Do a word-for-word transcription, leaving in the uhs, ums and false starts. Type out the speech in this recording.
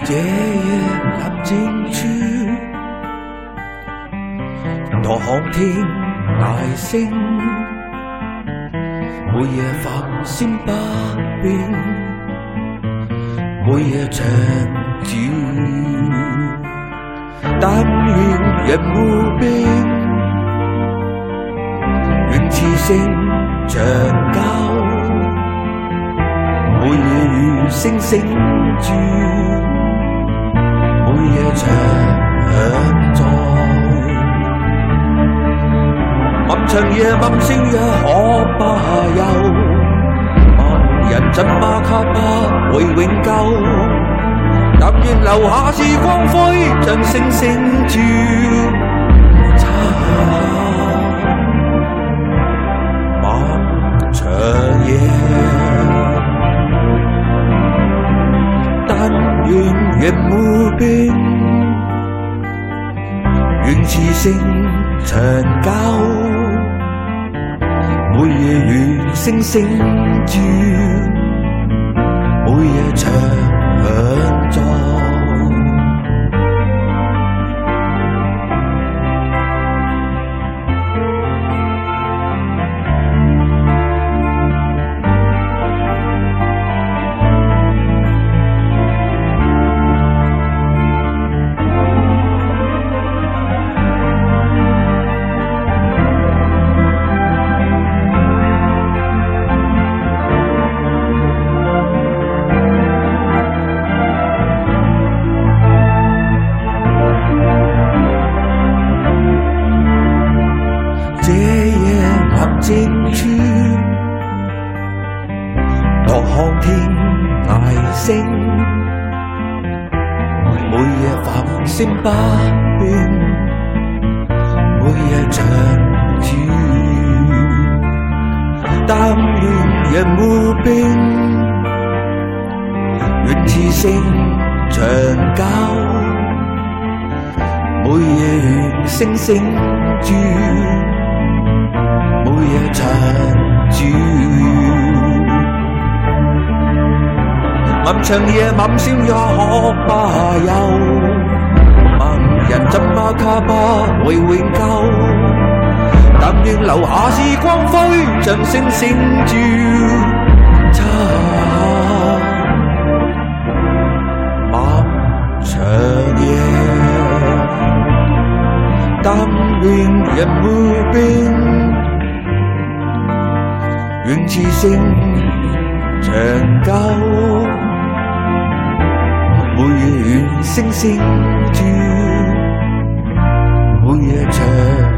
這夜合靜處，多看天大聲，每夜繁星百變，每夜長住。但願人無邊，願此生長久，每夜與星星住，每夜長在。漫長夜暗星也可罷休，盲人怎麼給不會永久？但願留下是光輝，像星星照擦漫長夜。但願人無邊，願此生長久，每夜與星星照，每夜長在。靜處，多看天涯星，每夜繁星百變，每夜長住。但願人無邊，願此生長久，每夜與星星住。每夜長住，漫長夜晚宵也可罷休，盲人怎麼給不會永久？但願留下是光輝，像星星照擦漫長夜。但願人無邊，願此生長久，每夜與星星照，每夜長。